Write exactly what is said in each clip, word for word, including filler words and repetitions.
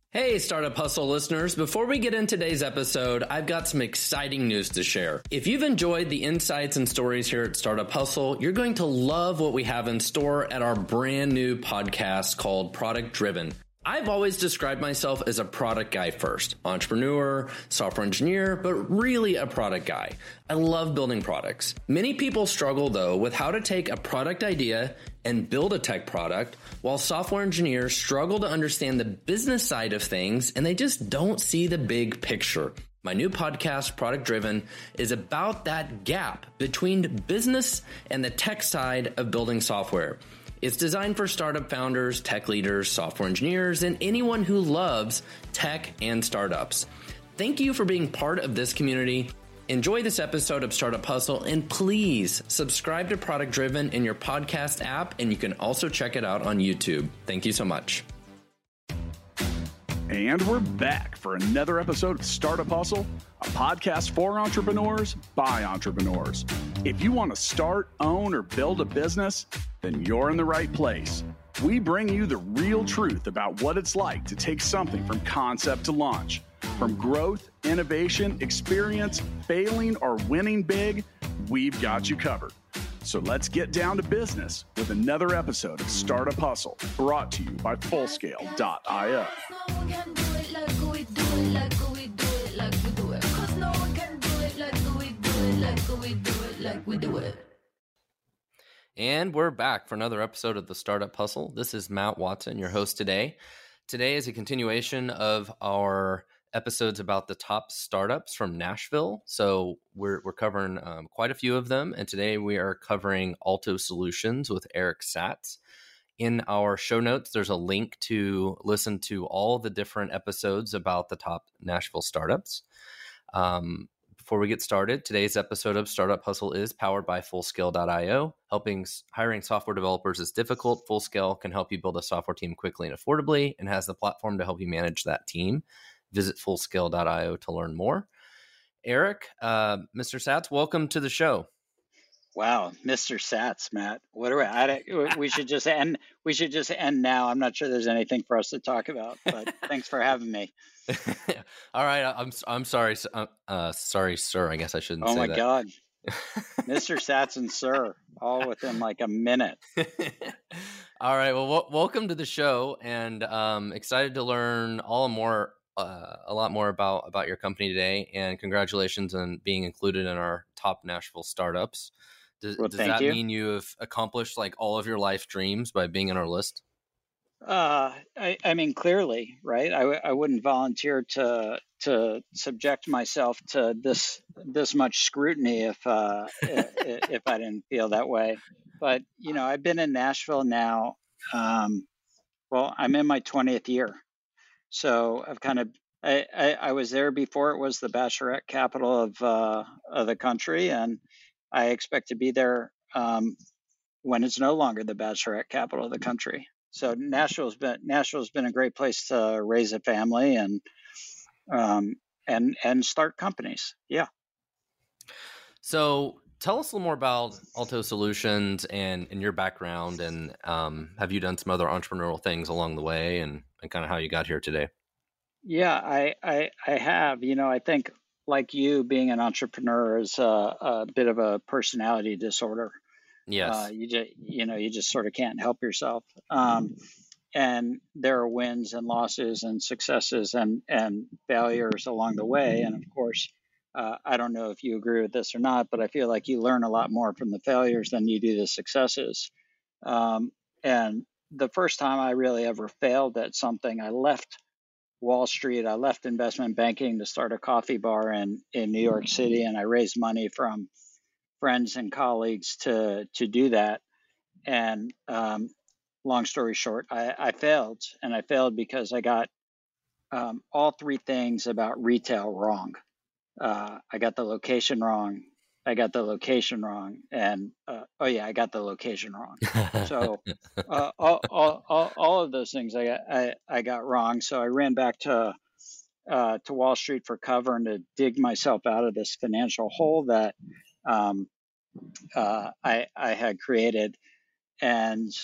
Hey, Startup Hustle listeners. Before we get into today's episode, I've got some exciting news to share. If you've enjoyed the insights and stories here at Startup Hustle, you're going to love what we have in store at our brand new podcast called Product Driven. I've always described myself as a product guy first, entrepreneur, software engineer, but really a product guy. I love building products. Many people struggle though with how to take a product idea and build a tech product, while software engineers struggle to understand the business side of things and they just don't see the big picture. My new podcast, Product Driven, is about that gap between business and the tech side of building software. It's designed for startup founders, tech leaders, software engineers, and anyone who loves tech and startups. Thank you for being part of this community. Enjoy this episode of Startup Hustle, and please subscribe to Product Driven in your podcast app, and you can also check it out on YouTube. Thank you so much. And we're back for another episode of Startup Hustle, a podcast for entrepreneurs by entrepreneurs. If you want to start, own, or build a business, then you're in the right place. We bring you the real truth about what it's like to take something from concept to launch. From growth, innovation, experience, failing, or winning big, we've got you covered. So let's get down to business with another episode of Startup Hustle, brought to you by Fullscale dot io. And we're back for another episode of the Startup Hustle. This is Matt Watson, your host today. Today is a continuation of our episodes about the top startups from Nashville. So we're we're covering um, quite a few of them. And today we are covering Alto Solutions with Eric Satz. In our show notes, there's a link to listen to all the different episodes about the top Nashville startups. Um, before we get started, today's episode of Startup Hustle is powered by Fullscale dot io. Helping hiring software developers is difficult. Fullscale can help you build a software team quickly and affordably, and has the platform to help you manage that team. Visit Fullscale dot io to learn more. Eric, uh, Mister Satz, welcome to the show. Wow, Mister Satz, Matt. What are we? I, we should just end. We should just end now. I'm not sure there's anything for us to talk about, but thanks for having me. All right, I'm I'm sorry, uh, sorry, sir. I guess I shouldn't. Oh say my that. God, Mister Satz and Sir, all within like a minute. All right. Well, w- welcome to the show, and um, excited to learn all more. Uh, a lot more about, about your company today, and congratulations on being included in our top Nashville startups. Does, Well, does thank that you. mean you have accomplished like all of your life dreams by being on our list? Uh, I, I mean, clearly, right? I, w- I wouldn't volunteer to to subject myself to this this much scrutiny if uh, if, if I didn't feel that way. But you know, I've been in Nashville now. Um, well, I'm in my twentieth year. So I've kind of, I, I, I was there before it was the bachelorette capital of uh, of the country, and I expect to be there um, when it's no longer the bachelorette capital of the country. So Nashville's been Nashville's been a great place to raise a family and um, and and start companies. Yeah. So tell us a little more about Alto Solutions and, and your background, and um, have you done some other entrepreneurial things along the way, and, and kind of how you got here today? Yeah, I, I I have. You know, I think like you, being an entrepreneur is a, a bit of a personality disorder. Yes. Uh, you just you know you just sort of can't help yourself. Um, and there are wins and losses and successes and and failures along the way. And of course, uh, I don't know if you agree with this or not, but I feel like you learn a lot more from the failures than you do the successes. Um, and the first time I really ever failed at something, I left Wall Street. I left investment banking to start a coffee bar in, in New York City, and I raised money from friends and colleagues to to do that. And um, long story short, I, I failed, and I failed because I got um, all three things about retail wrong. Uh, I got the location wrong. I got the location wrong, and uh, oh yeah, I got the location wrong. So uh, all, all, all, all of those things I got, I, I got wrong. So I ran back to uh, to Wall Street for cover and to dig myself out of this financial hole that um, uh, I, I had created. And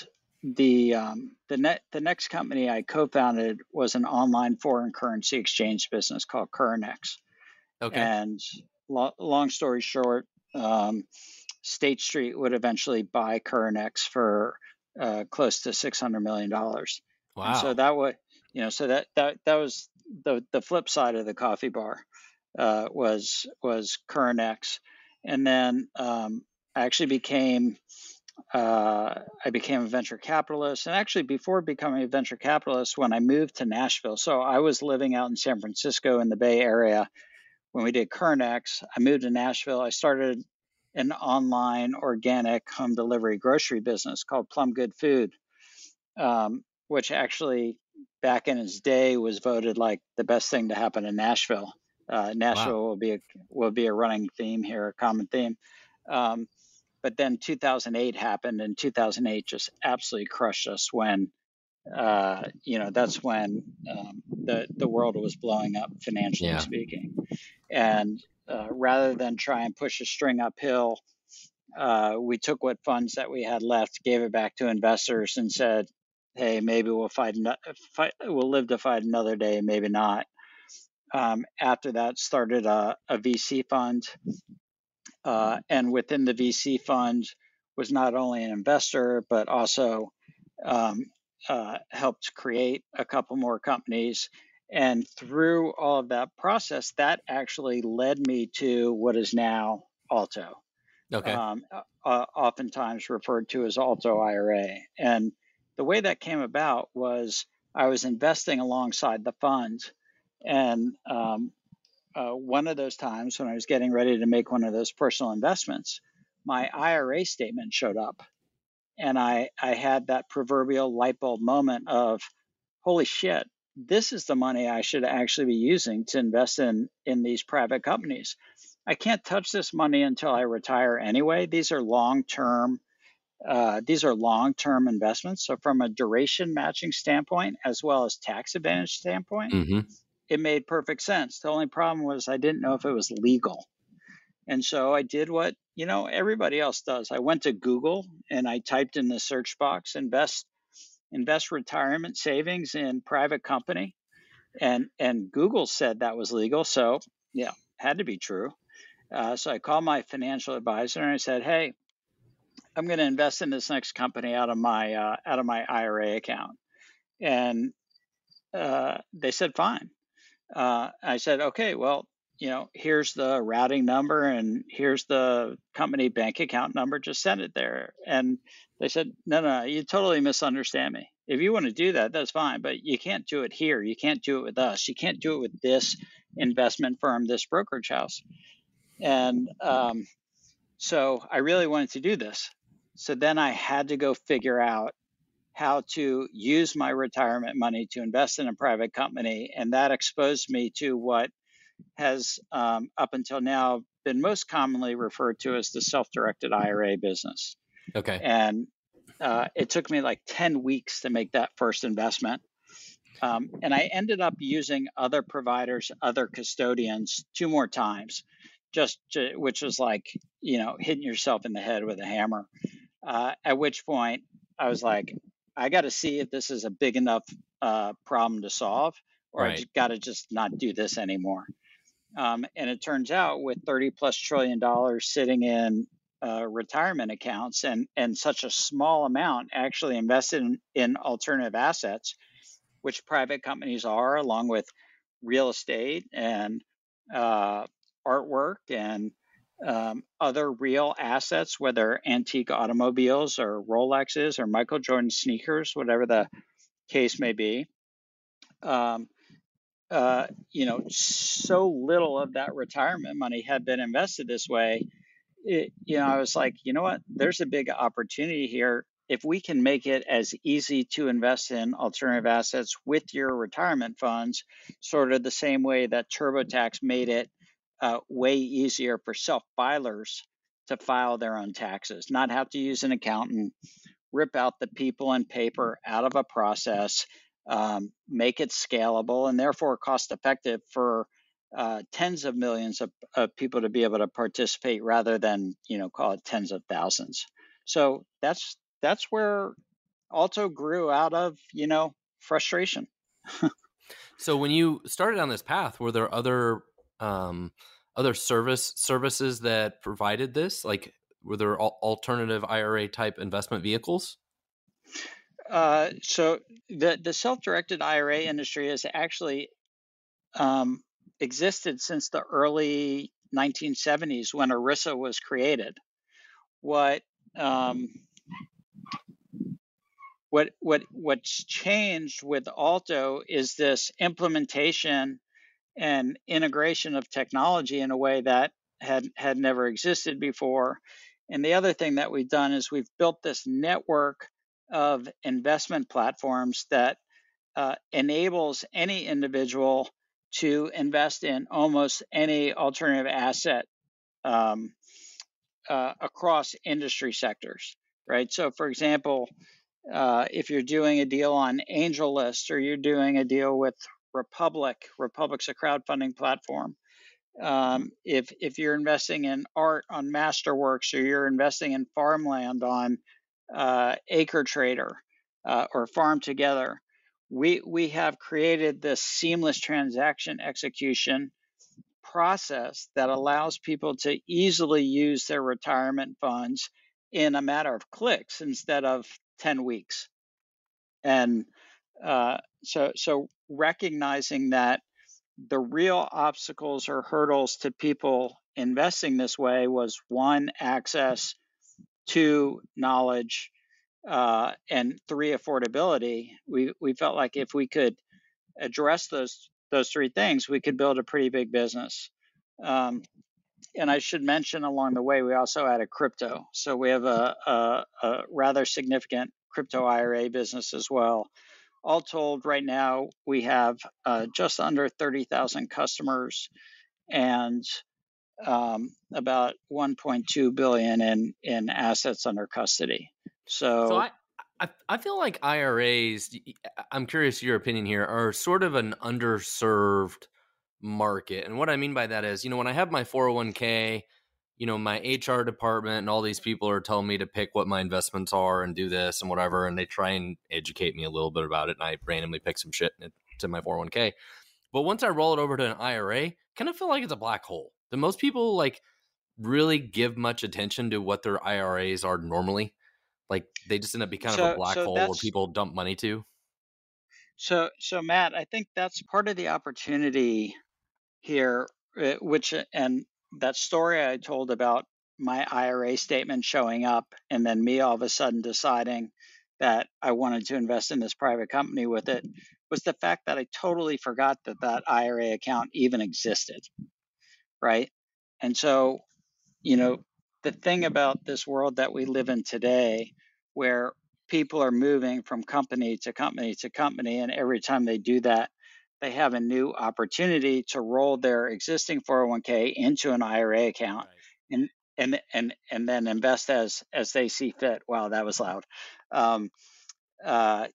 the um, the net the next company I co-founded was an online foreign currency exchange business called Currenex. Okay. And lo- long story short, um, State Street would eventually buy Currenex for uh, close to six hundred million dollars. Wow. And so that would, you know, so that that that was the the flip side of the coffee bar, uh, was was Currenex, and then um, I actually became uh, I became a venture capitalist. And actually, before becoming a venture capitalist, when I moved to Nashville, so I was living out in San Francisco in the Bay Area when we did Currenex. I moved to Nashville. I started an online organic home delivery grocery business called Plum Good Food, um, which actually back in its day was voted like the best thing to happen in Nashville. Uh, Nashville wow. will be a will be a running theme here, a common theme. Um, but then two thousand eight happened, and two thousand eight just absolutely crushed us when, uh, you know, that's when um, the the world was blowing up financially yeah. speaking. And uh, rather than try and push a string uphill, uh, we took what funds that we had left, gave it back to investors, and said, "Hey, maybe we'll fight, fight we'll live to fight another day, maybe not." Um, after that, started a, a V C fund, uh, and within the V C fund was not only an investor but also um, uh, helped create a couple more companies. And through all of that process, that actually led me to what is now Alto. Okay. Um, uh, oftentimes referred to as Alto I R A. And the way that came about was I was investing alongside the fund. And um, uh, one of those times when I was getting ready to make one of those personal investments, my I R A statement showed up. And I, I had that proverbial light bulb moment of, holy shit, this is the money I should actually be using to invest in, in these private companies. I can't touch this money until I retire anyway. These are long-term, uh, these are long-term investments. So from a duration matching standpoint, as well as tax advantage standpoint, mm-hmm. it made perfect sense. The only problem was I didn't know if it was legal. And so I did what, you know, everybody else does. I went to Google and I typed in the search box, invest invest retirement savings in private company. And and Google said that was legal. So, yeah, had to be true. Uh, so I called my financial advisor and I said, hey, I'm going to invest in this next company out of my uh, out of my I R A account. And uh, they said, fine. Uh, I said, okay, well, you know, here's the routing number and here's the company bank account number. Just send it there. And they said, no, no, you totally misunderstand me. If you want to do that, that's fine, but you can't do it here. You can't do it with us. You can't do it with this investment firm, this brokerage house. And um, so I really wanted to do this. So then I had to go figure out how to use my retirement money to invest in a private company. And that exposed me to what has um, up until now been most commonly referred to as the self-directed I R A business. Okay. And uh, it took me like ten weeks to make that first investment. Um, and I ended up using other providers, other custodians two more times, just to, which was like, you know, hitting yourself in the head with a hammer. Uh, at which point I was like, I got to see if this is a big enough uh, problem to solve, or right. I got to just not do this anymore. Um, and it turns out with thirty plus trillion dollars sitting in uh, retirement accounts and, and such a small amount actually invested in, in alternative assets, which private companies are, along with real estate and uh, artwork and um, other real assets, whether antique automobiles or Rolexes or Michael Jordan sneakers, whatever the case may be. Um, Uh, you know, so little of that retirement money had been invested this way. It, you know, I was like, you know what? There's a big opportunity here. If we can make it as easy to invest in alternative assets with your retirement funds, sort of the same way that TurboTax made it uh, way easier for self-filers to file their own taxes, not have to use an accountant, rip out the people and paper out of a process, um, make it scalable and therefore cost effective for uh, tens of millions of, of people to be able to participate rather than, you know, call it tens of thousands. So that's that's where Alto grew out of, you know, frustration. So when you started on this path, were there other um, other service services that provided this? Like, were there al- alternative I R A type investment vehicles? Uh, so the the self-directed I R A industry has actually um, existed since the early nineteen seventies when ERISA was created. What um, what what what's changed with Alto is this implementation and integration of technology in a way that had had never existed before. And the other thing that we've done is we've built this network of investment platforms that uh, enables any individual to invest in almost any alternative asset um, uh, across industry sectors, right? So, for example, uh, if you're doing a deal on AngelList or you're doing a deal with Republic, Republic's a crowdfunding platform. Um, if if you're investing in art on Masterworks or you're investing in farmland on uh, AcreTrader uh, or Farm Together, we we have created this seamless transaction execution process that allows people to easily use their retirement funds in a matter of clicks instead of ten weeks. And uh, so, so recognizing that the real obstacles or hurdles to people investing this way was one, access, two, knowledge, uh, and three, affordability. We we felt like if we could address those those three things, we could build a pretty big business. Um, and I should mention along the way, we also added crypto. So we have a, a, a rather significant crypto I R A business as well. All told, right now we have uh, just under thirty thousand customers and um, about one point two billion in in assets under custody. So, So I, I I feel like I R As. I'm curious your opinion here. Are sort of an underserved market, and what I mean by that is, you know, when I have my four oh one k, you know, my H R department and all these people are telling me to pick what my investments are and do this and whatever, and they try and educate me a little bit about it, and I randomly pick some shit to my four oh one k. But once I roll it over to an I R A, kind of feel like it's a black hole. Do most people like really give much attention to what their I R As are normally? Like they just end up being kind so, of a black so hole where that's people dump money to? so so Matt. I think that's part of the opportunity here, uh, which and that story I told about my I R A statement showing up and then me all of a sudden deciding that I wanted to invest in this private company with it was the fact that I totally forgot that that I R A account even existed, right? And so, you know, the thing about this world that we live in today, where people are moving from company to company to company, and every time they do that, they have a new opportunity to roll their existing four oh one k into an I R A account, right, and and and and then invest as as they see fit. Wow, that was loud. Um, uh,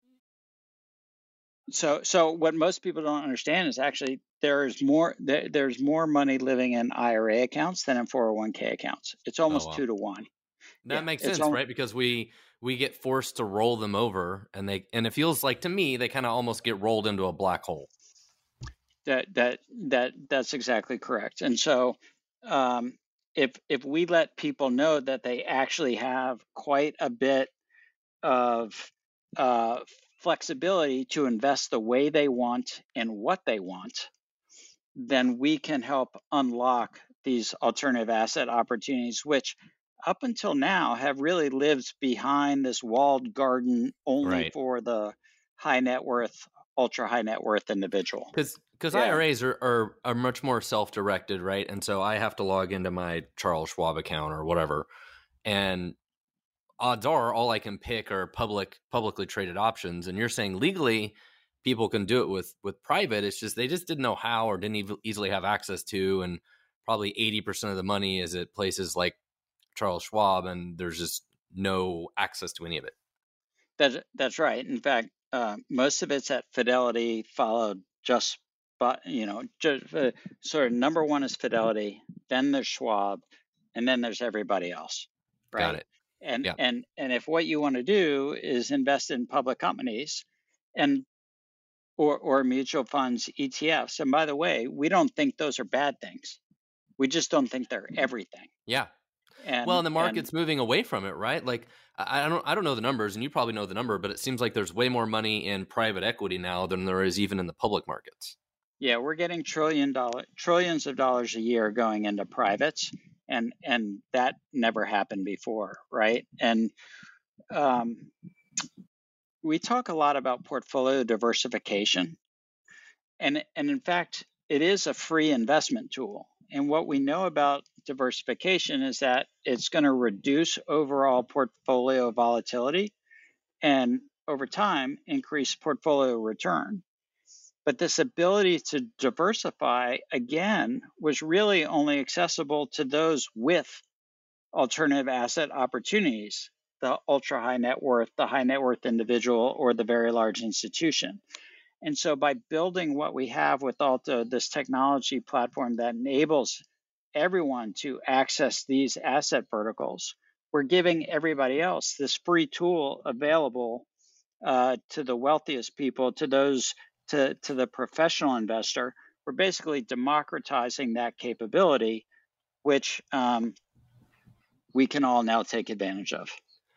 so so what most people don't understand is actually there's more there, there's more money living in I R A accounts than in four oh one k accounts. It's Oh almost wow, two to one. that Yeah, makes it's sense, almost right? Because we we get forced to roll them over, and they and it feels like to me they kind of almost get rolled into a black hole. that that that that's exactly correct. And so um, if if we let people know that they actually have quite a bit of uh, flexibility to invest the way they want and what they want, then we can help unlock these alternative asset opportunities, which up until now have really lived behind this walled garden only Right. for the high net worth, ultra high net worth individual. Because because Yeah. I R As are, are are much more self directed, right? And so I have to log into my Charles Schwab account or whatever, and odds are all I can pick are public publicly traded options. And you're saying legally people can do it with with private. It's just they just didn't know how or didn't even easily have access to, and probably eighty percent of the money is at places like Charles Schwab, and there's just no access to any of it. That, that's right. In fact, uh, most of it's at Fidelity, followed just, but you know, just uh, sort of number one is Fidelity, then there's Schwab, and then there's everybody else, Got right? it. And Yeah. and and if what you want to do is invest in public companies and or or mutual funds, E T Fs, and by the way, we don't think those are bad things. We just don't think they're everything. Yeah. Well, And and the and market's moving away from it, right? Like I I don't I don't know the numbers, and you probably know the number, but it seems like there's way more money in private equity now than there is even in the public markets. yeah, we're getting trillion dollar trillions of dollars a year going into privates, and and that never happened before, right? And um, we talk a lot about portfolio diversification, and and in fact, it is a free investment tool. And what we know about diversification is that it's going to reduce overall portfolio volatility and over time increase portfolio return. But this ability to diversify, again, was really only accessible to those with alternative asset opportunities, the ultra high net worth, the high net worth individual, or the very large institution. And so by building what we have with Alta, this technology platform that enables everyone to access these asset verticals, we're giving everybody else this free tool available uh, to the wealthiest people, to those to, to the professional investor. We're basically democratizing that capability, which um, we can all now take advantage of.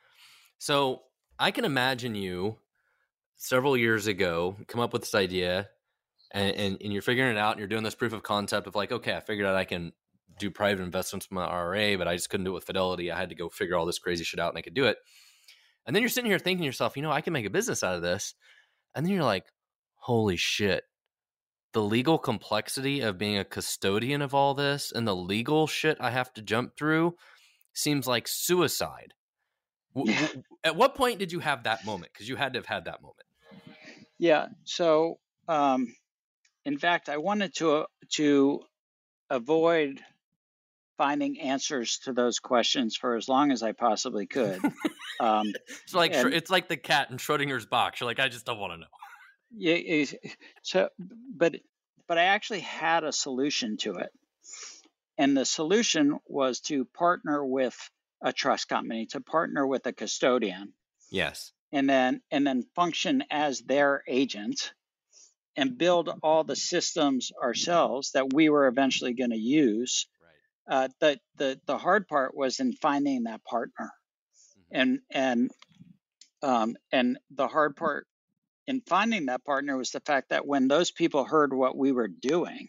So I can imagine you several years ago come up with this idea, and, and, and you're figuring it out, and you're doing this proof of concept of like, okay, I figured out I can do private investments with my R R A, but I just couldn't do it with Fidelity. I had to go figure all this crazy shit out, and I could do it. And then you're sitting here thinking to yourself, you know, I can make a business out of this. And then you're like, holy shit, the legal complexity of being a custodian of all this and the legal shit I have to jump through seems like suicide. W- w- at what point did you have that moment? Because you had to have had that moment. Yeah. So, um, in fact, I wanted to to avoid finding answers to those questions for as long as I possibly could. Um, it's like and, it's like the cat in Schrodinger's box. You're like, I just don't want to know. Yeah. So, but but I actually had a solution to it, and the solution was to partner with a trust company, to partner with a custodian. Yes. And then and then function as their agent and build all the systems ourselves that we were eventually going to use. Right. Uh, the the the hard part was in finding that partner, mm-hmm. and and um, and the hard part in finding that partner was the fact that when those people heard what we were doing,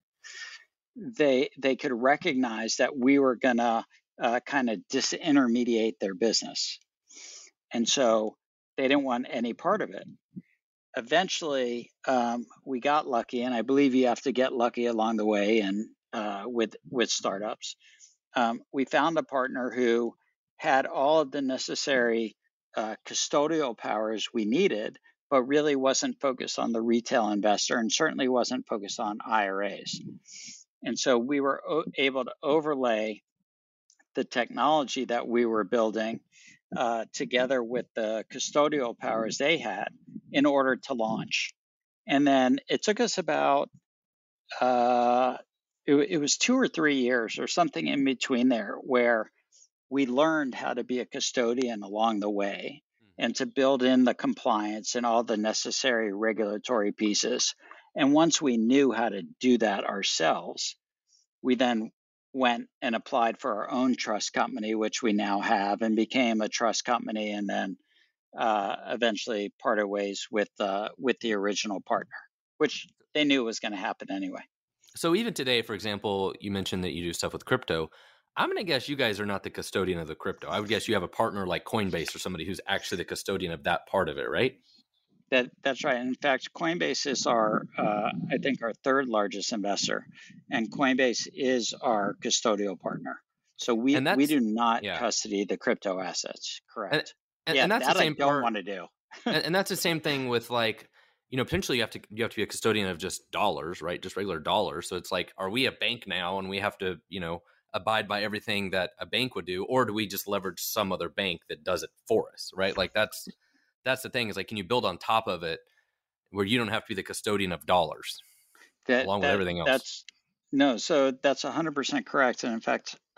they they could recognize that we were gonna uh, kind of disintermediate their business, and so they didn't want any part of it. Eventually, um, we got lucky, and I believe you have to get lucky along the way. And uh, with with startups, um, we found a partner who had all of the necessary uh, custodial powers we needed, but really wasn't focused on the retail investor, and certainly wasn't focused on I R As. And so we were o- able to overlay the technology that we were building uh, together with the custodial powers they had in order to launch. And then it took us about, uh, it, it was two or three years or something in between there, where we learned how to be a custodian along the way and to build in the compliance and all the necessary regulatory pieces. And once we knew how to do that ourselves, we then went and applied for our own trust company, which we now have, and became a trust company, and then uh, eventually parted ways with uh, with the original partner, which they knew was going to happen anyway. So even today, for example, you mentioned that you do stuff with crypto. I'm going to guess you guys are not the custodian of the crypto. I would guess you have a partner like Coinbase or somebody who's actually the custodian of that part of it, right? That that's right. In fact, Coinbase is our, uh, I think, our third largest investor, and Coinbase is our custodial partner. So we we do not yeah. custody the crypto assets. Correct. And, and, yeah, and that's that the same I don't part. want to do. and, and that's the same thing with, like, you know, potentially you have to you have to be a custodian of just dollars, right? Just regular dollars. So it's like, are we a bank now, and we have to, you know, abide by everything that a bank would do, or do we just leverage some other bank that does it for us, right? Like that's that's the thing, is like, can you build on top of it where you don't have to be the custodian of dollars that, along that, with everything else? That's no, so that's one hundred percent correct. And in fact,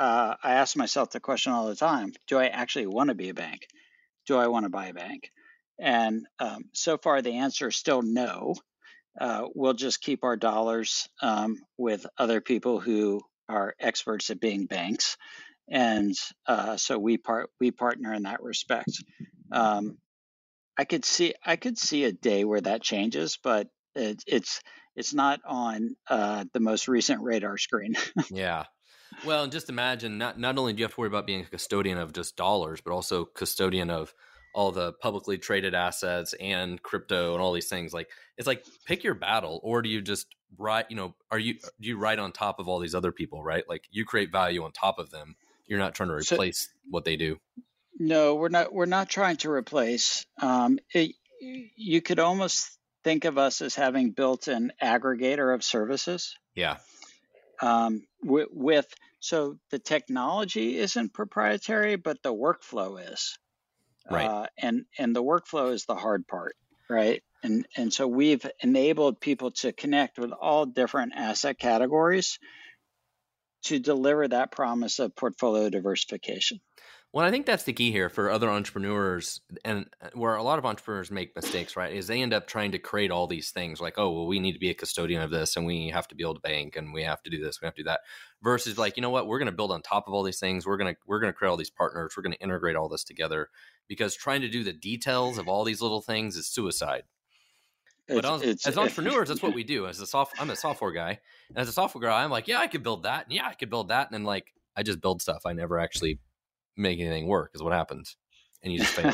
uh, I ask myself the question all the time: do I actually want to be a bank? Do I want to buy a bank? And um, so far, the answer is still no. Uh, we'll just keep our dollars um, with other people who are experts at being banks, and uh, so we part we partner in that respect. Um, I could see I could see a day where that changes, but it, it's it's not on uh, the most recent radar screen. Yeah. Well, and just imagine not not only do you have to worry about being a custodian of just dollars, but also custodian of all the publicly traded assets and crypto and all these things. Like, it's like, pick your battle, or do you just ride, you know, are you, do you ride on top of all these other people, right? Like, you create value on top of them. You're not trying to replace so, what they do. No, we're not, we're not trying to replace. Um, it, you could almost think of us as having built an aggregator of services. Yeah. Um, with, with, so the technology isn't proprietary, but the workflow is. Right. Uh, and, and the workflow is the hard part, right? And, and so we've enabled people to connect with all different asset categories to deliver that promise of portfolio diversification. Well, I think that's the key here for other entrepreneurs, and where a lot of entrepreneurs make mistakes, right, is they end up trying to create all these things like, oh, well, we need to be a custodian of this, and we have to build a bank, and we have to do this, we have to do that, versus like, you know what, we're going to build on top of all these things. We're going to we're going to create all these partners. We're going to integrate all this together, because trying to do the details of all these little things is suicide. But it's, it's, as entrepreneurs, that's what we do. As a soft, I'm a software guy, and as a software guy, I'm like, yeah, I could build that, and yeah, I could build that, and then like I just build stuff. I never actually make anything work is what happens, and you just fail.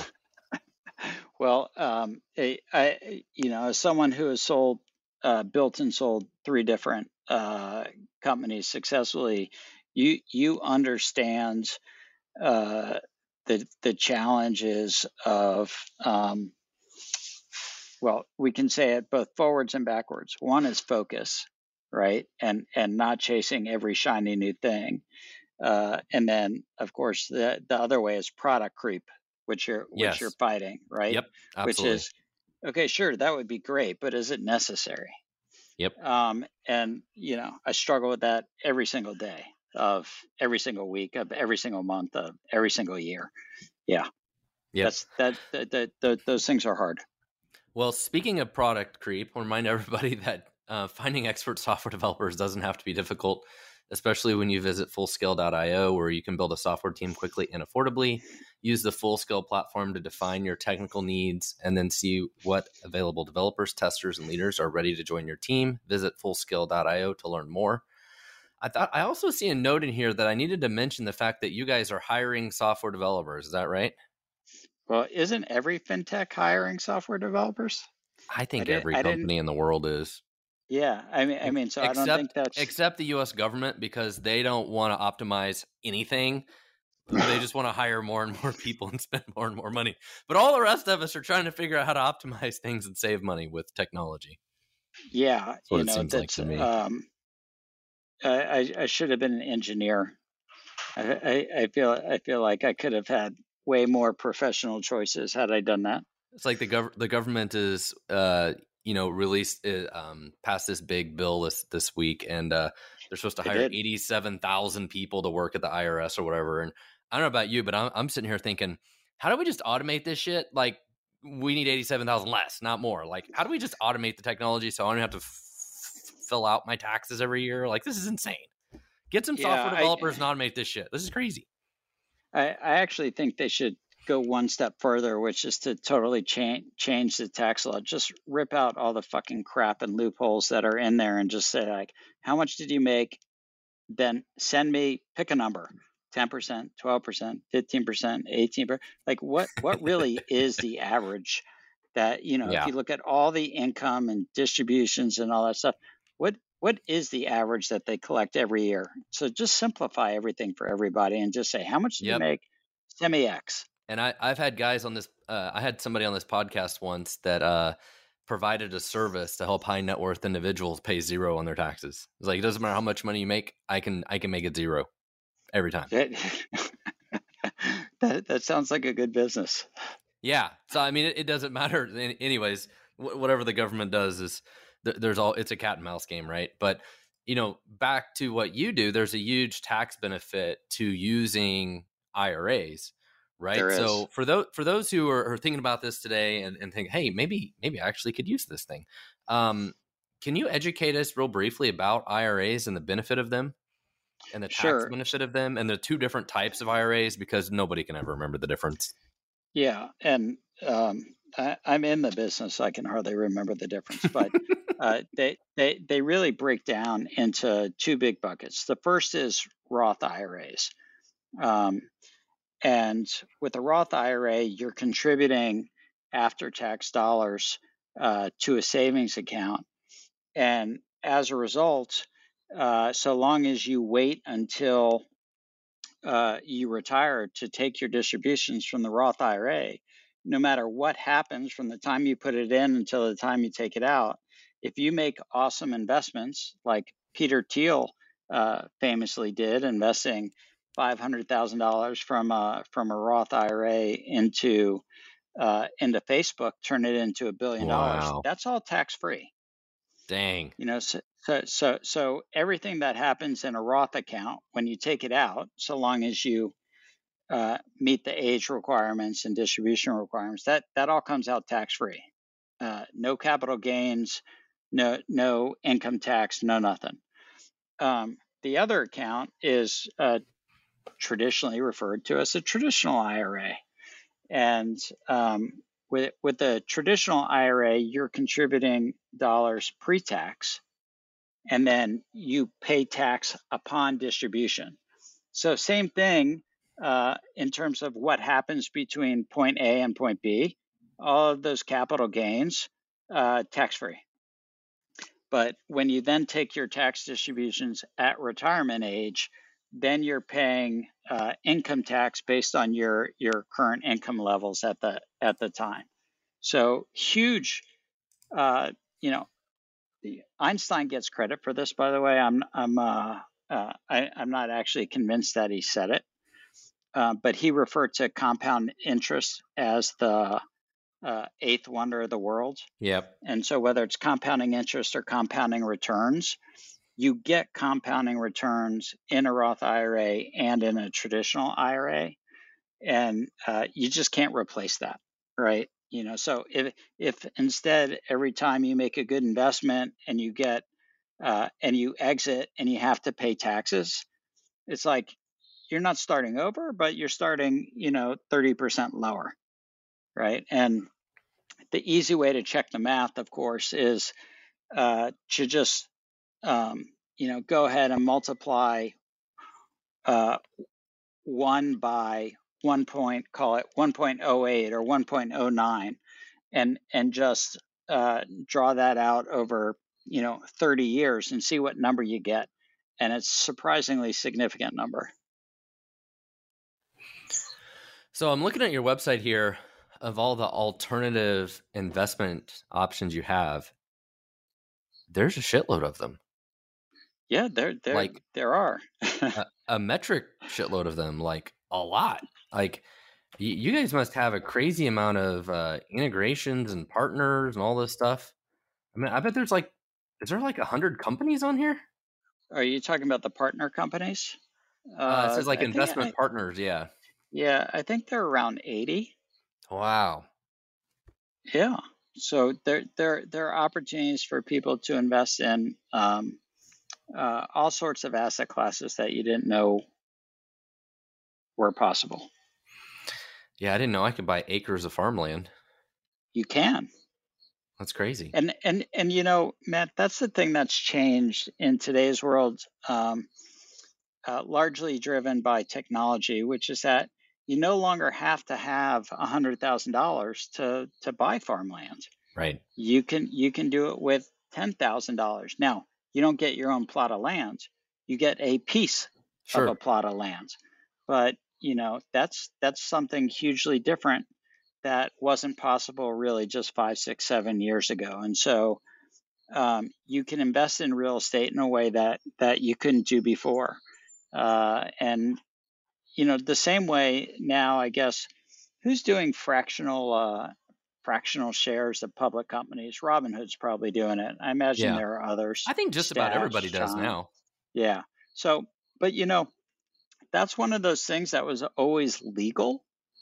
Well, um, I, I, you know, as someone who has sold, uh, built and sold three different uh, companies successfully, you you understand uh, the the challenges of, um, well, we can say it both forwards and backwards. One is focus, right, and and not chasing every shiny new thing. Uh, and then, of course, the the other way is product creep, which you're which Yes. you're fighting, right? Yep, Which absolutely. is, okay, sure, that would be great, but is it necessary? Yep. Um, and you know, I struggle with that every single day of every single week of every single month of every single year. Yeah, Yep. that's that, that, that, that those things are hard. Well, speaking of product creep, I'll remind everybody that uh, finding expert software developers doesn't have to be difficult, especially when you visit fullscale dot io, where you can build a software team quickly and affordably. Use the Fullscale platform to define your technical needs and then see what available developers, testers, and leaders are ready to join your team. Visit fullscale dot io to learn more. I thought I also see a note in here that I needed to mention the fact that you guys are hiring software developers. Is that right? Well, isn't every fintech hiring software developers? I think I didn't- every I didn't- company in the world is. Yeah, I mean, I mean, so I except, don't think that's except the U S government, because they don't want to optimize anything. They just want to hire more and more people and spend more and more money. But all the rest of us are trying to figure out how to optimize things and save money with technology. Yeah, That's what you it know, seems like that's, to me. um, I, I, I should have been an engineer. I, I, I feel I feel like I could have had way more professional choices had I done that. It's like the gov- the government is, uh, you know, released, uh, um, passed this big bill this this week, and uh, they're supposed to They hire did. eighty-seven thousand people to work at the I R S or whatever. And I don't know about you, but I'm, I'm sitting here thinking, how do we just automate this shit? Like, we need eighty-seven thousand less, not more. Like, how do we just automate the technology so I don't have to f- fill out my taxes every year? Like, this is insane. Get some Yeah, software I- developers and automate this shit. This is crazy. I, I actually think they should go one step further, which is to totally change change the tax law. Just rip out all the fucking crap and loopholes that are in there, and just say like, how much did you make? Then send me, pick a number, ten percent, twelve percent, fifteen percent, eighteen percent. Like what, what really is the average that, you know, Yeah. if you look at all the income and distributions and all that stuff, what, what is the average that they collect every year? So just simplify everything for everybody and just say, how much did Yep. you make? Send me X. And I, I've had guys on this, uh, I had somebody on this podcast once that uh, provided a service to help high net worth individuals pay zero on their taxes. It's like, it doesn't matter how much money you make, I can I can make it zero every time. That, that, that sounds like a good business. Yeah. So, I mean, it, it doesn't matter. Anyways, wh- whatever the government does is, th- there's all, it's a cat and mouse game, right? But you know, back to what you do, there's a huge tax benefit to using I R As, right? There is. So for those for those who are, are thinking about this today and, and think, hey, maybe maybe I actually could use this thing. Um, can you educate us real briefly about I R As and the benefit of them and the tax Sure. benefit of them and the two different types of I R As, because nobody can ever remember the difference. Yeah, and um, I, I'm in the business. I can hardly remember the difference, but uh, they they they really break down into two big buckets. The first is Roth I R As, um, and with a Roth I R A, you're contributing after-tax dollars uh, to a savings account, and as a result, uh, so long as you wait until uh, you retire to take your distributions from the Roth I R A, no matter what happens from the time you put it in until the time you take it out, if you make awesome investments like Peter Thiel uh, famously did, investing five hundred thousand dollars from a, from a Roth I R A into uh, into Facebook, turn it into a billion dollars. Wow. That's all tax free. Dang. You know, so, so so so everything that happens in a Roth account when you take it out, so long as you uh, meet the age requirements and distribution requirements, that that all comes out tax free. Uh, no capital gains, no no income tax, no nothing. Um, the other account is uh, traditionally referred to as a traditional I R A, and um, with with the traditional I R A, you're contributing dollars pre-tax, and then you pay tax upon distribution. So same thing uh, in terms of what happens between point A and point B. All of those capital gains, uh, tax-free. But when you then take your tax distributions at retirement age, then you're paying uh, income tax based on your your current income levels at the at the time. So huge, uh, you know, Einstein gets credit for this, by the way. I'm I'm uh, uh, I, I'm not actually convinced that he said it, uh, but he referred to compound interest as the uh, eighth wonder of the world. Yep. And so whether it's compounding interest or compounding returns, you get compounding returns in a Roth I R A and in a traditional I R A, and uh, you just can't replace that, right? You know, so if if instead every time you make a good investment and you get uh, and you exit and you have to pay taxes, it's like you're not starting over, but you're starting, you know, thirty percent lower, right? And the easy way to check the math, of course, is uh, to just, um, you know, go ahead and multiply uh, one by one point, call it one point oh eight or one point oh nine, and and just uh, draw that out over, you know, thirty years and see what number you get. And it's a surprisingly significant number. So I'm looking at your website here of all the alternative investment options you have. There's a shitload of them. Yeah, there there Like there are. a, a metric shitload of them, like a lot. Like you, you guys must have a crazy amount of uh, integrations and partners and all this stuff. I mean, I bet there's like, is there like a hundred companies on here? Are you talking about the partner companies? Uh, Uh, it says like I think investment I, partners. Yeah. yeah, I think they're around eighty. Wow. Yeah. So there there there are opportunities for people to invest in um, uh, all sorts of asset classes that you didn't know were possible. Yeah, I didn't know I could buy acres of farmland. You can. That's crazy. And and and you know, Matt, that's the thing that's changed in today's world, um, uh, largely driven by technology, which is that you no longer have to have a hundred thousand dollars to to buy farmland. Right. You can you can do it with ten thousand dollars. Now, you don't get your own plot of land; you get a piece Sure. of a plot of land. But you know, that's that's something hugely different that wasn't possible really just five, six, seven years ago. And so um, you can invest in real estate in a way that that you couldn't do before. Uh, and you know, the same way now, I guess, who's doing fractional uh, fractional shares of public companies. Robinhood's probably doing it. I imagine Yeah. there are others. I think just about Stash, everybody does Chime. now. Yeah. So, but you know, that's one of those things that was always legal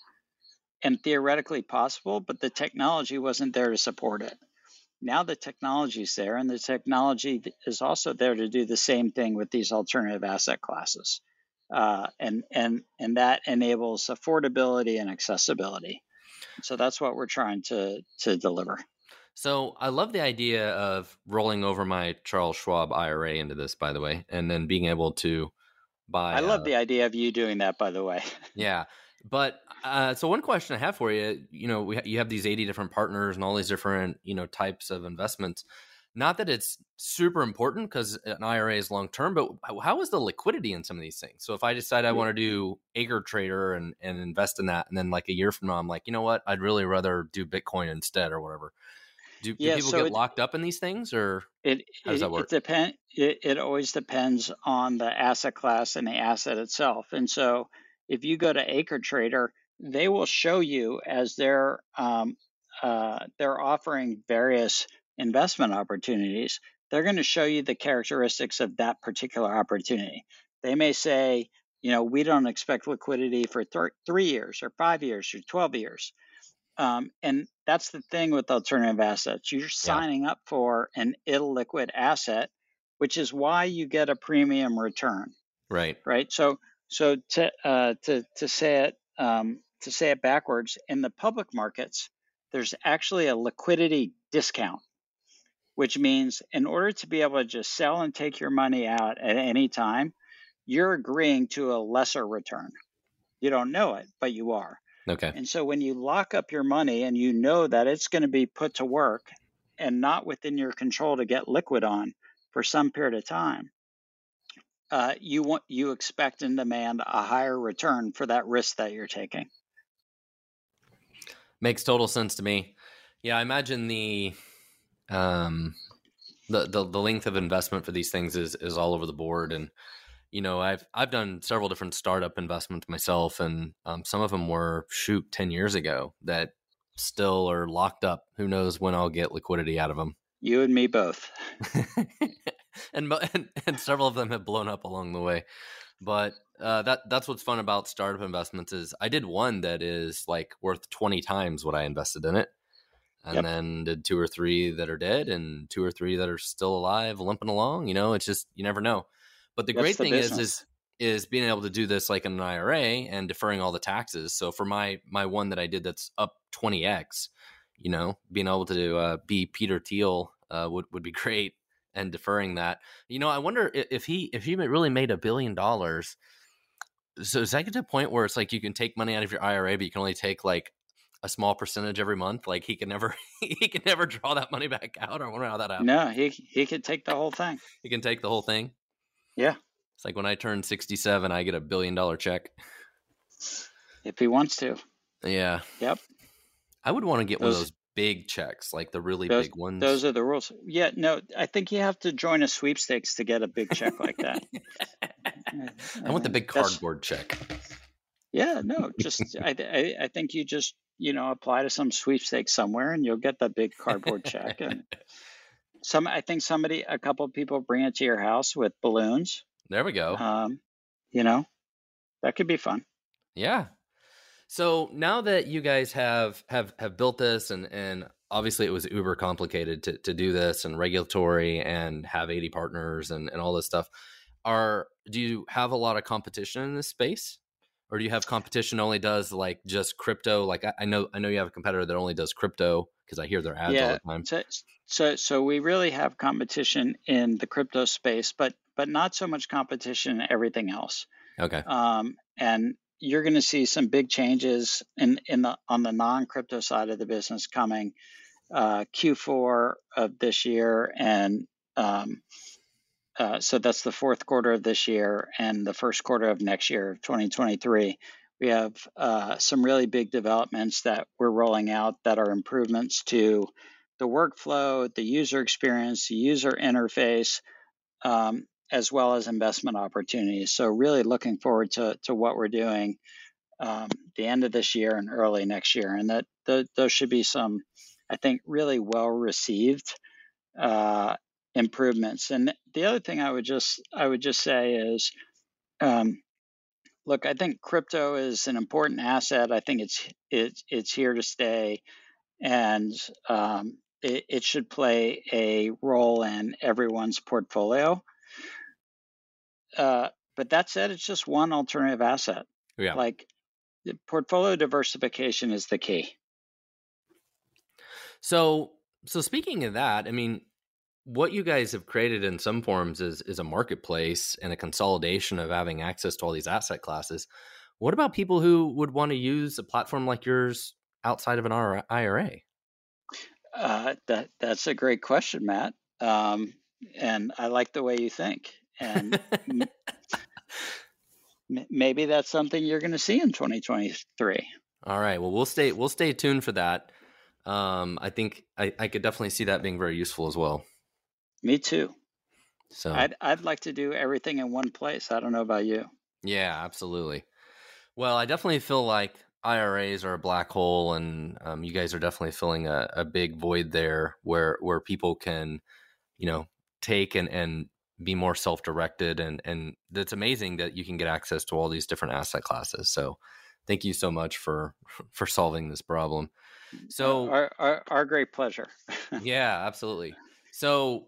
and theoretically possible, but the technology wasn't there to support it. Now the technology is there, and the technology is also there to do the same thing with these alternative asset classes, uh, and and and that enables affordability and accessibility. So that's what we're trying to to deliver. So I love the idea of rolling over my Charles Schwab I R A into this, by the way, and then being able to buy. I love uh, the idea of you doing that, by the way. Yeah. But uh, so one question I have for you, you know, we, you have these eighty different partners and all these different, you know, types of investments. Not that it's super important because an I R A is long term, but how is the liquidity in some of these things? So if I decide I want to do Acre Trader and, and invest in that, and then like a year from now, I'm like, you know what, I'd really rather do Bitcoin instead or whatever. Do, do Yeah, people so get it- locked up in these things, or It how does it, that work? it depend. It, it always depends on the asset class and the asset itself. And so, if you go to Acre Trader, they will show you as they're um, uh, they're offering various investment opportunities. They're going to show you the characteristics of that particular opportunity. They may say, you know, we don't expect liquidity for th- three years or five years or twelve years. Um, and that's the thing with alternative assets. You're signing up for an illiquid asset, which is why you get a premium return, Right. right? So, so to uh, to to say it um, to say it backwards, in the public markets, there's actually a liquidity discount, which means in order to be able to just sell and take your money out at any time, you're agreeing to a lesser return. You don't know it, but you are. Okay. And so when you lock up your money and you know that it's going to be put to work and not within your control to get liquid on for some period of time, uh, you want you expect and demand a higher return for that risk that you're taking. Makes total sense to me. Yeah, I imagine the um the, the the length of investment for these things is is all over the board. And you know, I've I've done several different startup investments myself, and um, some of them were shoot ten years ago that still are locked up. Who knows when I'll get liquidity out of them? You and me both. and, and and several of them have blown up along the way. But uh, that that's what's fun about startup investments is I did one that is like worth twenty times what I invested in it, and Yep. then did two or three that are dead and two or three that are still alive, limping along. You know, it's just you never know. But the That's great the thing is business. is is being able to do this like in an I R A and deferring all the taxes. So for my my one that I did that's up twenty x, you know, being able to uh, be Peter Thiel uh, would would be great. And deferring that, you know, I wonder if he if he really made a billion dollars. So does that get to a point where it's like you can take money out of your I R A, but you can only take like a small percentage every month? Like he can never he can never draw that money back out. I wonder how that happens. No, he he could take the whole thing. He can take the whole thing. Yeah, It's like when I turn sixty-seven, I get a billion dollar check. if he wants to. Yeah, Yep. I would want to get one of Those- those big checks, like the really Those, big ones. those are the rules. Yeah, no, I think you have to join a sweepstakes to get a big check like that. I want the big That's- cardboard check. Yeah, no, just I, I I think you just you know apply to some sweepstakes somewhere and you'll get the big cardboard check. And some I think somebody a couple of people bring it to your house with balloons. There we go. Um, you know, that could be fun. Yeah. So now that you guys have have have built this, and and obviously it was uber complicated to to do this, and regulatory, and have eighty partners and and all this stuff, are do you have a lot of competition in this space, or do you have competition only does like just crypto? Like I, I know I know you have a competitor that only does crypto because I hear their ads all Yeah. the time. So so so we really have competition in the crypto space, but but not so much competition in everything else. Okay. Um, and you're going to see some big changes in, in the on the non-crypto side of the business coming uh, Q four of this year, and um, uh, so that's the fourth quarter of this year and the first quarter of next year of twenty twenty-three. We have uh, some really big developments that we're rolling out that are improvements to the workflow, the user experience, the user interface, um, as well as investment opportunities. So really looking forward to, to what we're doing um, the end of this year and early next year, and that th- those should be some, I think, really well received uh, improvements. And the other thing I would just I would just say is, um, look, I think crypto is an important asset. I think it's it's it's here to stay, and um, it, it should play a role in everyone's portfolio. Uh, but that said, it's just one alternative asset. Yeah. Like, the portfolio diversification is the key. So, so speaking of that, I mean, what you guys have created in some forms is is a marketplace and a consolidation of having access to all these asset classes. What about people who would want to use a platform like yours outside of an I R A? Uh, that that's a great question, Matt. Um, and I like the way you think. And m- maybe that's something you're going to see in twenty twenty-three. All right. Well, we'll stay we'll stay tuned for that. Um, I think I, I could definitely see that being very useful as well. Me too. So I'd I'd like to do everything in one place. I don't know about you. Yeah, absolutely. Well, I definitely feel like I R As are a black hole, and um, you guys are definitely filling a, a big void there where where people can, you know, take and, and be more self-directed. And, and it's amazing that you can get access to all these different asset classes. So thank you so much for, for solving this problem. So our, our, our great pleasure. Yeah, absolutely. So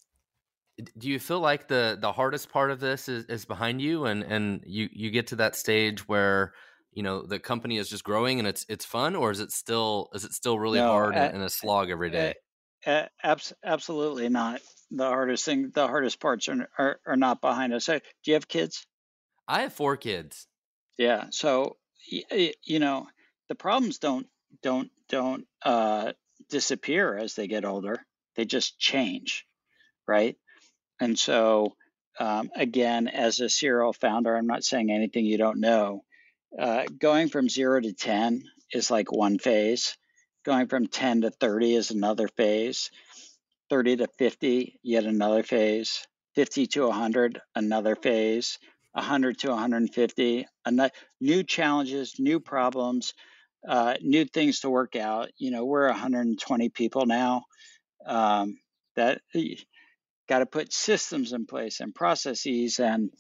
do you feel like the, the hardest part of this is, is behind you, and, and you, you get to that stage where, you know, the company is just growing and it's, it's fun, or is it still, is it still really No, hard uh, and, and a slog every day? Uh, abs- absolutely not. The hardest thing, the hardest parts are, are, are not behind us. So, do you have kids? I have four kids. Yeah. So, y- you know, the problems don't, don't, don't uh, disappear as they get older. They just change. Right. And so, um, again, as a serial founder, I'm not saying anything you don't know. Uh, going from zero to ten is like one phase. Going from ten to thirty is another phase. thirty to fifty, yet another phase. fifty to one hundred, another phase. one hundred to one hundred fifty, another, new challenges, new problems, uh, new things to work out. You know, we're one hundred twenty people now. Um, that got to put systems in place and processes, and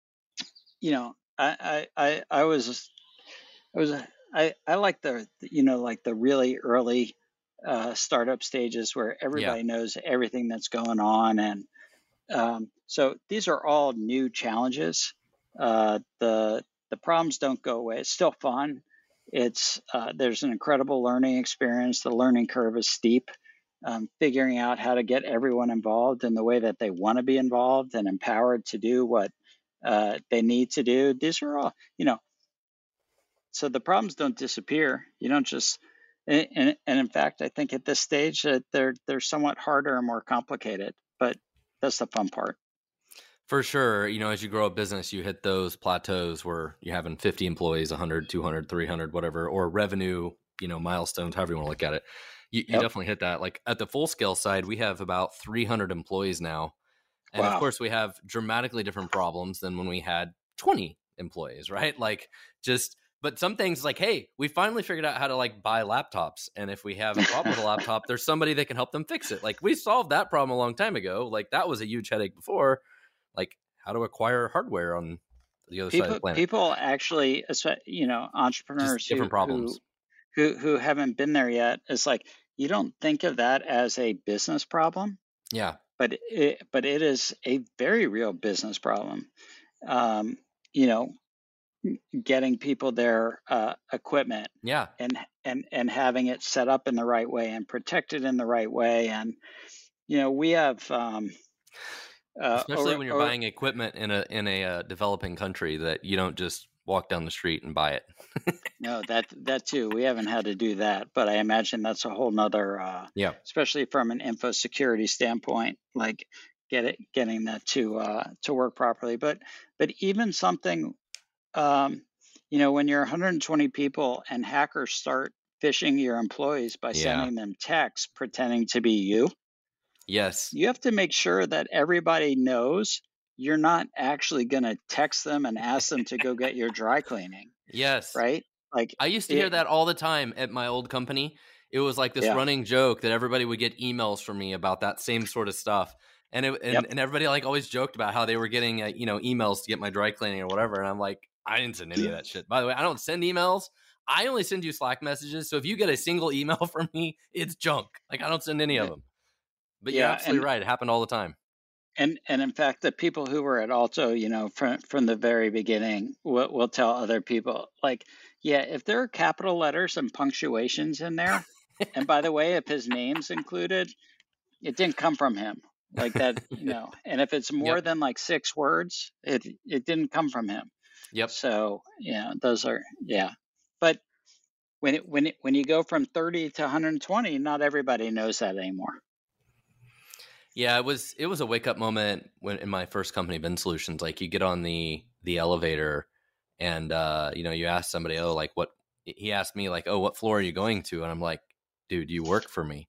you know, I I I, I was I was I I like the you know like the really early uh, startup stages where everybody Yeah. knows everything that's going on, and um, so these are all new challenges. Uh, the the problems don't go away. It's still fun. It's uh, there's an incredible learning experience. The learning curve is steep. Um, figuring out how to get everyone involved in the way that they want to be involved and empowered to do what uh, they need to do. These are all, you know, so the problems don't disappear. You don't just, and, and, and in fact, I think at this stage that they're they're somewhat harder and more complicated. But that's the fun part. For sure. You know, as you grow a business, you hit those plateaus where you're having fifty employees, one hundred, two hundred, three hundred, whatever, or revenue, you know, milestones, however you want to look at it. You, you Yep. definitely hit that. Like at the full scale side, we have about three hundred employees now. And Wow. of course, we have dramatically different problems than when we had twenty employees, right? Like just, but some things like, hey, we finally figured out how to like buy laptops. And if we have a problem with a laptop, there's somebody that can help them fix it. Like we solved that problem a long time ago. Like that was a huge headache before. Like how to acquire hardware on the other People side of the planet. people actually, you know, entrepreneurs Just different who, problems. who who who haven't been there yet. It's like you don't think of that as a business problem. Yeah. But it, but it is a very real business problem. Um, you know, getting people their uh, equipment, Yeah. and and and having it set up in the right way and protected in the right way, and you know, we have um, uh, Especially or, when you're or, buying equipment in a in a uh, developing country that you don't just walk down the street and buy it. no, that that too. We haven't had to do that, but I imagine that's a whole nother. Uh, Yeah. Especially from an info security standpoint, like get it getting that to uh, to work properly. But but even something, um, you know, when you're one hundred twenty people and hackers start phishing your employees by Yeah. sending them texts pretending to be you, Yes. you have to make sure that everybody knows you're not actually going to text them and ask them to go get your dry cleaning. Yes. right? Like I used to it, hear that all the time at my old company. It was like this yeah, running joke that everybody would get emails from me about that same sort of stuff. And it, and, yep, and everybody like always joked about how they were getting, uh, you know, emails to get my dry cleaning or whatever. And I'm like, I didn't send any of that shit. By the way, I don't send emails. I only send you Slack messages. So if you get a single email from me, it's junk. Like I don't send any of them. But you're yeah, absolutely and right. It happened all the time. and and in fact, the people who were at Alto, you know, from from the very beginning, will will tell other people, like, yeah, if there are capital letters and punctuations in there, and by the way, if his name's included, it didn't come from him, like that, you know. And if it's more Yep. than like six words, it it didn't come from him. Yep. So yeah, those are yeah. But when it when it when you go from thirty to one hundred twenty, not everybody knows that anymore. Yeah, it was it was a wake up moment when in my first company, Ben Solutions. Like you get on the the elevator, and uh, you know, you ask somebody, oh, like what? He asked me, like, oh, what floor are you going to? And I'm like, dude, you work for me.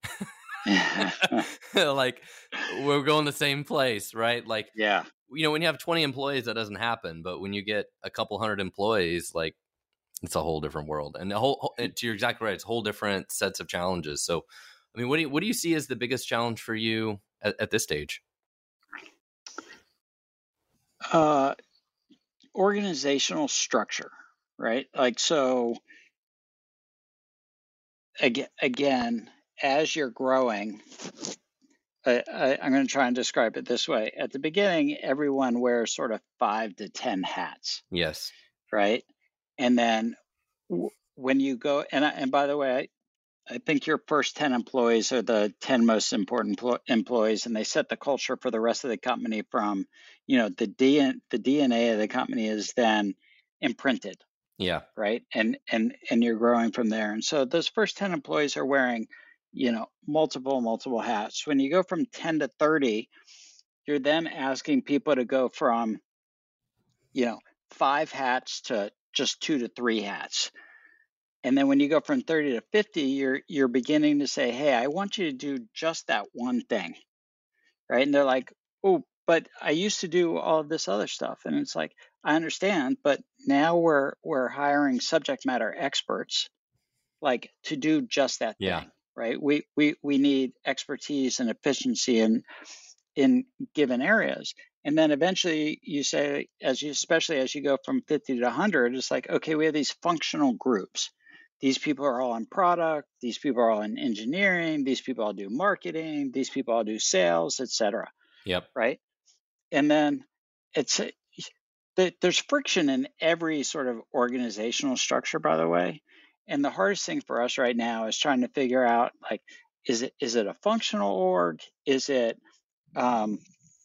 Like we're going the same place, right? Like, Yeah. you know, when you have twenty employees, that doesn't happen. But when you get a couple hundred employees, like it's a whole different world. And the whole, and to your exact right, it's whole different sets of challenges. So, I mean, what do you what do you see as the biggest challenge for you at, at this stage? Uh, organizational structure, right? Like so. Again, again, as you're growing, I, I, I'm going to try and describe it this way. At the beginning, everyone wears sort of five to ten hats, Yes. right? And then w- when you go, and I, and by the way, I, I think your first ten employees are the ten most important pl- employees, and they set the culture for the rest of the company. From, you know, the D N, the D N A of the company is then imprinted, Yeah. right? And and and you're growing from there. And so those first ten employees are wearing, you know, multiple multiple hats. When you go from ten to thirty, you're then asking people to go from, you know, five hats to just two to three hats. And then when you go from thirty to fifty, you're you're beginning to say, "Hey, I want you to do just that one thing." Right? And they're like, "Oh, but I used to do all of this other stuff." And it's like, "I understand, but now we're we're hiring subject matter experts like to do just that Yeah. thing." Right? We we we need expertise and efficiency in in given areas. And then eventually you say, as you especially as you go from fifty to one hundred, it's like, okay, we have these functional groups. These people are all in product, these people are all in engineering, these people all do marketing, these people all do sales, et cetera. Yep. Right? And then it's there's friction in every sort of organizational structure, by the way. And the hardest thing for us right now is trying to figure out, like, is it is it a functional org? Is it um,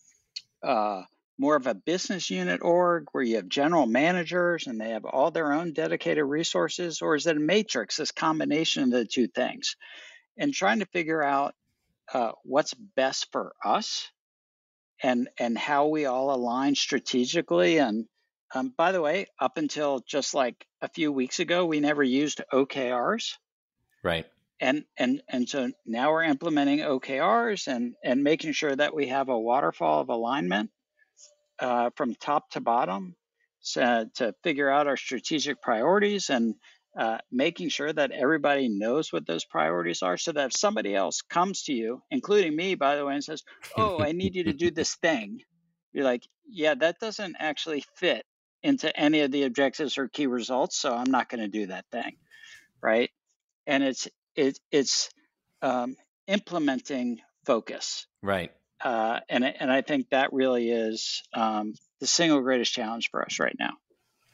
uh, more of a business unit org where you have general managers and they have all their own dedicated resources? Or is it a matrix, this combination of the two things? And trying to figure out uh, what's best for us and and how we all align strategically. And um, by the way, up until just like a few weeks ago, we never used O K Rs. Right. And and and so now we're implementing O K Rs and and making sure that we have a waterfall of alignment uh, from top to bottom, so to figure out our strategic priorities, and uh, making sure that everybody knows what those priorities are, so that if somebody else comes to you, including me, by the way, and says, "Oh, I need you to do this thing," you're like, "Yeah, that doesn't actually fit into any of the objectives or key results, so I'm not going to do that thing," right? And it's it, it's um, implementing focus. Right. Uh, and and I think that really is um, the single greatest challenge for us right now.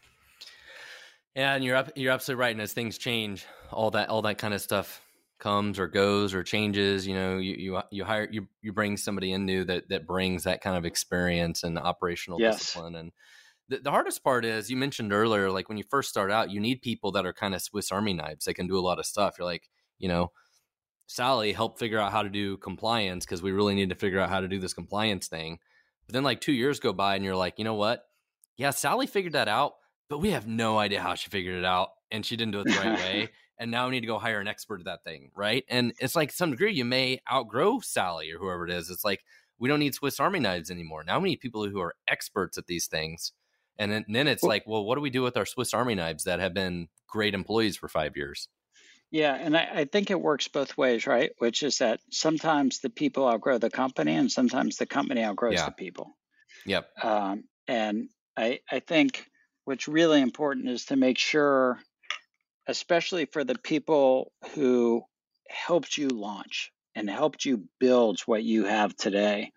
Yeah, and you're up, you're absolutely right. And as things change, all that all that kind of stuff comes or goes or changes. You know, you you you hire you you bring somebody in new that that brings that kind of experience and operational Yes. discipline. And the, the hardest part is, you mentioned earlier, like when you first start out, you need people that are kind of Swiss Army knives. They can do a lot of stuff. You're like, you know, Sally helped figure out how to do compliance because we really need to figure out how to do this compliance thing. But then like two years go by and you're like, you know what? Yeah, Sally figured that out, but we have no idea how she figured it out, and she didn't do it the right way. And now we need to go hire an expert at that thing, right? And it's like, to some degree, you may outgrow Sally or whoever it is. It's like, we don't need Swiss Army knives anymore. Now we need people who are experts at these things. And then, then it's well, like, well, what do we do with our Swiss Army knives that have been great employees for five years? Yeah, and I, I think it works both ways, right? Which is that sometimes the people outgrow the company, and sometimes the company outgrows yeah. the people. Yep. Um, and I, I think what's really important is to make sure, especially for the people who helped you launch and helped you build what you have today,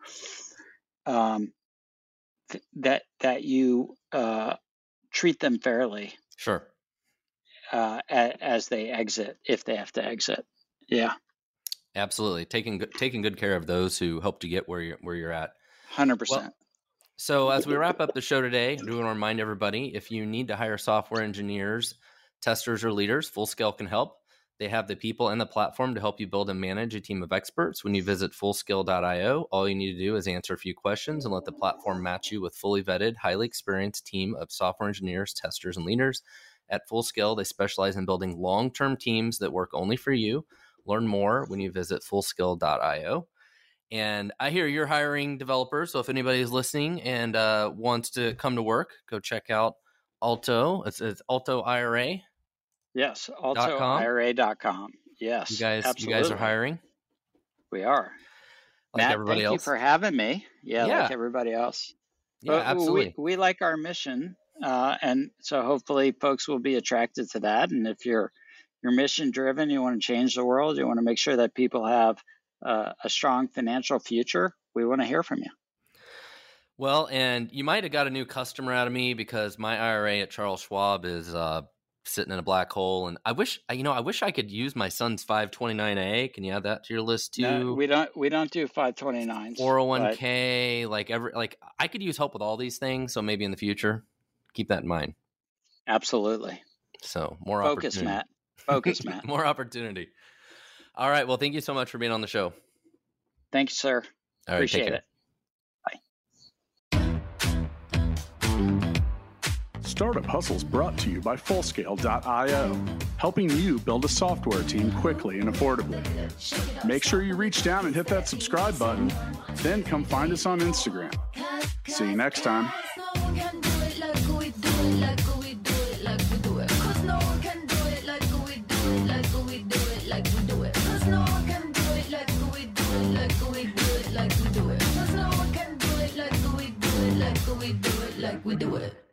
um, th- that that you uh, treat them fairly. Sure. Uh, as they exit, if they have to exit. Yeah. Absolutely. Taking good, taking good care of those who helped you get where you're, where you're at. one hundred percent. Well, so as we wrap up the show today, I do want to remind everybody, if you need to hire software engineers, testers, or leaders, Fullscale can help. They have the people and the platform to help you build and manage a team of experts. When you visit fullscale dot io, all you need to do is answer a few questions and let the platform match you with fully vetted, highly experienced team of software engineers, testers, and leaders. At Fullscale, they specialize in building long-term teams that work only for you. Learn more when you visit fullscale dot io. And I hear you're hiring developers, so if anybody is listening and uh, wants to come to work, go check out Alto. It's, it's Alto I R A. Yes, alto I R A dot com. Yes, you guys, absolutely. you guys are hiring. We are. Like Matt, everybody thank else. you for having me. Yeah, yeah. like everybody else. Yeah, but absolutely. We, we like our mission. Uh, and so hopefully folks will be attracted to that. And if you're you're mission driven, you want to change the world, you want to make sure that people have uh, a strong financial future, we want to hear from you. Well, and you might have got a new customer out of me because my I R A at Charles Schwab is uh, sitting in a black hole. And I wish, you know, I wish I could use my son's five twenty-nine A. Can you add that to your list too? No, we don't. We don't do five twenty-nines. four oh one k, but... like every like I could use help with all these things. So maybe in the future. Keep that in mind. Absolutely. So more Focus, opportunity. Matt. Focus, Matt. More opportunity. All right. Well, thank you so much for being on the show. Thank you, sir. All right, appreciate it. Bye. Startup Hustles brought to you by fullscale dot io, helping you build a software team quickly and affordably. Make sure you reach down and hit that subscribe button, then come find us on Instagram. See you next time. We do it.